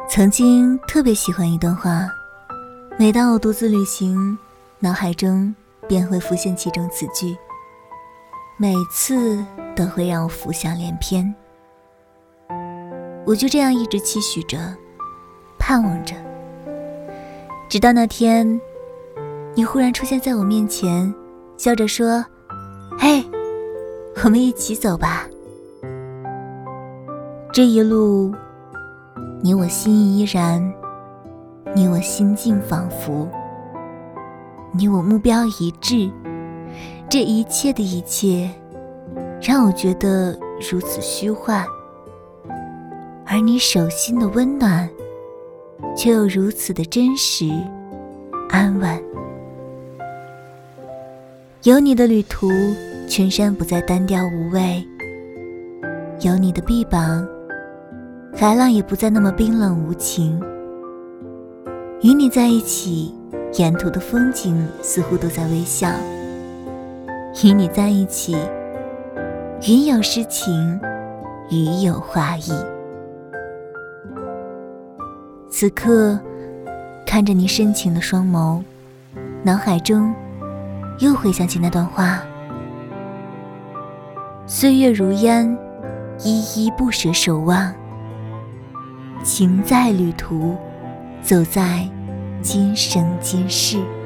曾经特别喜欢一段话，每当我独自旅行，脑海中便会浮现其中此句，每次都会让我浮想联翩。我就这样一直期许着，盼望着，直到那天你忽然出现在我面前，笑着说：嘿，我们一起走吧。这一路你我心依然，你我心境仿佛，你我目标一致，这一切的一切让我觉得如此虚幻，而你手心的温暖却又如此的真实安稳。有你的旅途，群山不再单调无味，有你的臂膀，海浪也不再那么冰冷无情。与你在一起，沿途的风景似乎都在微笑。与你在一起，云有诗情，雨有画意。此刻看着你深情的双眸，脑海中又回想起那段话：岁月如烟，依依不舍守望，情在旅途，走在今生今世。